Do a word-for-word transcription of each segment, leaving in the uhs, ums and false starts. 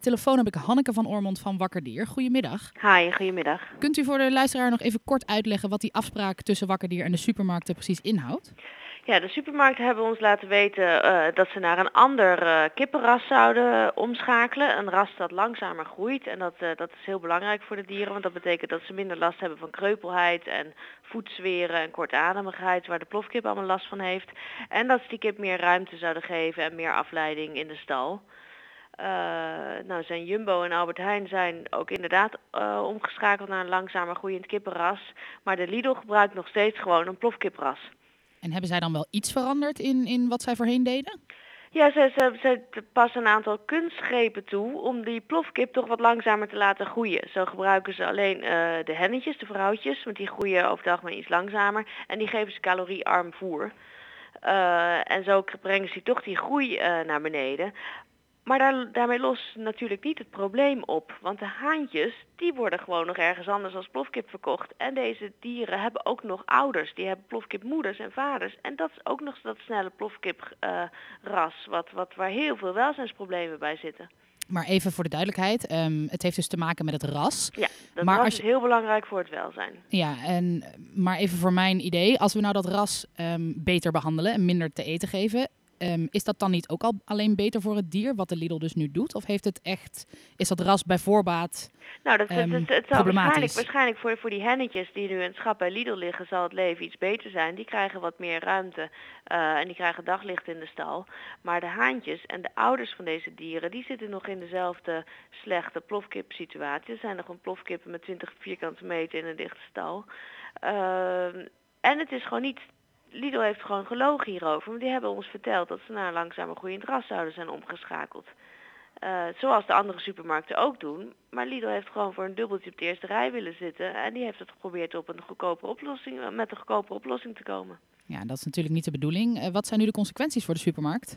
Telefoon heb ik Hanneke van Ormond van Wakker Dier. Goedemiddag. Hi, goedemiddag. Kunt u voor de luisteraar nog even kort uitleggen wat die afspraak tussen Wakker Dier en de supermarkten precies inhoudt? Ja, de supermarkten hebben ons laten weten uh, dat ze naar een ander uh, kippenras zouden omschakelen. Een ras dat langzamer groeit en dat, uh, dat is heel belangrijk voor de dieren. Want dat betekent dat ze minder last hebben van kreupelheid en voetzweren en kortademigheid, waar de plofkip allemaal last van heeft. En dat ze die kip meer ruimte zouden geven en meer afleiding in de stal. Uh, nou zijn Jumbo en Albert Heijn zijn ook inderdaad uh, omgeschakeld naar een langzamer groeiend kippenras. Maar de Lidl gebruikt nog steeds gewoon een plofkipras. En hebben zij dan wel iets veranderd in, in wat zij voorheen deden? Ja, ze, ze, ze passen een aantal kunstgrepen toe om die plofkip toch wat langzamer te laten groeien. Zo gebruiken ze alleen uh, de hennetjes, de vrouwtjes, want die groeien over het algemeen iets langzamer. En die geven ze caloriearm voer. Uh, en zo brengen ze toch die groei uh, naar beneden. Maar daar, daarmee lost natuurlijk niet het probleem op. Want de haantjes, die worden gewoon nog ergens anders als plofkip verkocht. En deze dieren hebben ook nog ouders. Die hebben plofkipmoeders en vaders. En dat is ook nog dat snelle plofkipras, uh, wat, wat, waar heel veel welzijnsproblemen bij zitten. Maar even voor de duidelijkheid, um, het heeft dus te maken met het ras. Ja, dat maar ras als je... is heel belangrijk voor het welzijn. Ja, en, maar even voor mijn idee, als we nou dat ras um, beter behandelen en minder te eten geven... Um, is dat dan niet ook al alleen beter voor het dier, wat de Lidl dus nu doet? Of heeft het echt, is dat ras bij voorbaat Nou, dat, um, het, het zal problematisch? waarschijnlijk, waarschijnlijk voor, voor die hennetjes die nu in het schap bij Lidl liggen, zal het leven iets beter zijn. Die krijgen wat meer ruimte uh, en die krijgen daglicht in de stal. Maar de haantjes en de ouders van deze dieren, die zitten nog in dezelfde slechte plofkip-situatie. Er zijn nog een plofkippen met twintig vierkante meter in een dichte stal. Uh, en het is gewoon niet... Lidl heeft gewoon gelogen hierover, want die hebben ons verteld dat ze naar een langzamer groeiend ras zouden zijn omgeschakeld. Uh, zoals de andere supermarkten ook doen, maar Lidl heeft gewoon voor een dubbeltje op de eerste rij willen zitten en die heeft het geprobeerd op een goedkope oplossing, met een goedkope oplossing te komen. Ja, dat is natuurlijk niet de bedoeling. Uh, wat zijn nu de consequenties voor de supermarkt?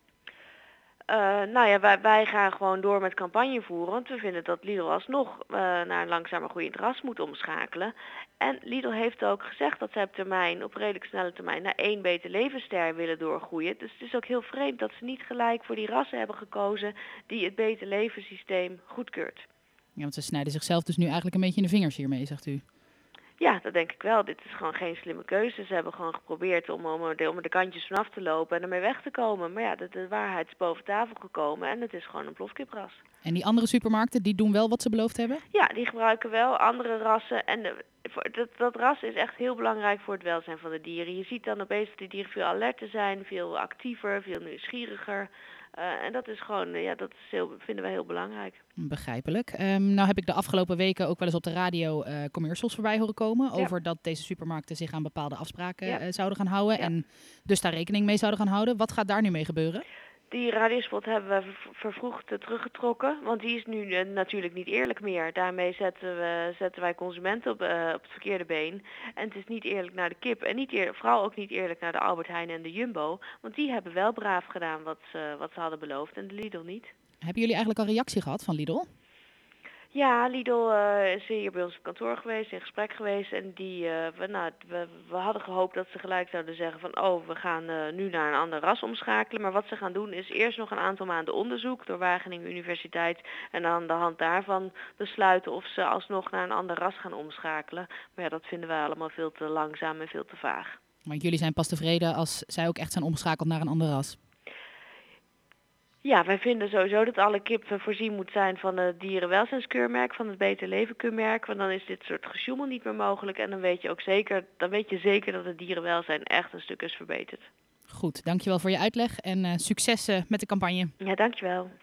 Uh, nou ja, wij, wij gaan gewoon door met campagne voeren, want we vinden dat Lidl alsnog uh, naar een langzamer groeiend ras moet omschakelen. En Lidl heeft ook gezegd dat zij op termijn, op redelijk snelle termijn, naar één beter levensster willen doorgroeien. Dus het is ook heel vreemd dat ze niet gelijk voor die rassen hebben gekozen die het beter levenssysteem goedkeurt. Ja, want ze snijden zichzelf dus nu eigenlijk een beetje in de vingers hiermee, zegt u. Ja, dat denk ik wel. Dit is gewoon geen slimme keuze. Ze hebben gewoon geprobeerd om, om, er, om er de kantjes vanaf te lopen en ermee weg te komen. Maar ja, de, de waarheid is boven tafel gekomen en het is gewoon een plofkipras. En die andere supermarkten, die doen wel wat ze beloofd hebben? Ja, die gebruiken wel andere rassen. En de, dat, dat ras is echt heel belangrijk voor het welzijn van de dieren. Je ziet dan opeens dat die dieren veel alerter zijn, veel actiever, veel nieuwsgieriger. Uh, en dat is gewoon, uh, ja, dat is heel, vinden wij heel belangrijk. Begrijpelijk. Um, nou heb ik de afgelopen weken ook wel eens op de radio uh, commercials voorbij horen komen. Ja. Over dat deze supermarkten zich aan bepaalde afspraken ja. uh, zouden gaan houden. Ja. En dus daar rekening mee zouden gaan houden. Wat gaat daar nu mee gebeuren? Die radiospot hebben we vervroegd uh, teruggetrokken, want die is nu uh, natuurlijk niet eerlijk meer. Daarmee zetten, we, zetten wij consumenten op, uh, op het verkeerde been. En het is niet eerlijk naar de kip en niet eer, vooral ook niet eerlijk naar de Albert Heijn en de Jumbo. Want die hebben wel braaf gedaan wat ze, wat ze hadden beloofd en de Lidl niet. Hebben jullie eigenlijk al reactie gehad van Lidl? Ja, Lidl uh, is hier bij ons op kantoor geweest, in gesprek geweest. En die, uh, we, nou, we, we hadden gehoopt dat ze gelijk zouden zeggen van oh, we gaan uh, nu naar een ander ras omschakelen. Maar wat ze gaan doen is eerst nog een aantal maanden onderzoek door Wageningen Universiteit. En aan de hand daarvan besluiten of ze alsnog naar een ander ras gaan omschakelen. Maar ja, dat vinden wij allemaal veel te langzaam en veel te vaag. Maar jullie zijn pas tevreden als zij ook echt zijn omgeschakeld naar een ander ras? Ja, wij vinden sowieso dat alle kip voorzien moet zijn van het dierenwelzijnskeurmerk, van het Beter Leven keurmerk. Want dan is dit soort gesjoemel niet meer mogelijk. En dan weet je ook zeker, dan weet je zeker dat het dierenwelzijn echt een stuk is verbeterd. Goed, dankjewel voor je uitleg en uh, succes uh, met de campagne. Ja, dankjewel.